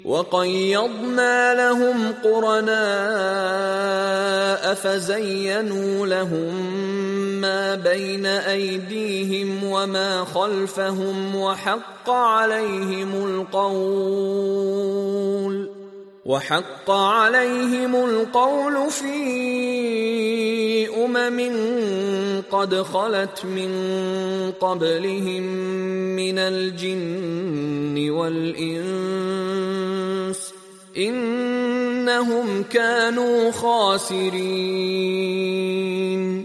وقيضنا لهم قرناء فزينوا لهم ما بين أيديهم وما خلفهم وحق عليهم القول في قد خلت من قبلهم من الجن والإنس إنهم كانوا خاسرين.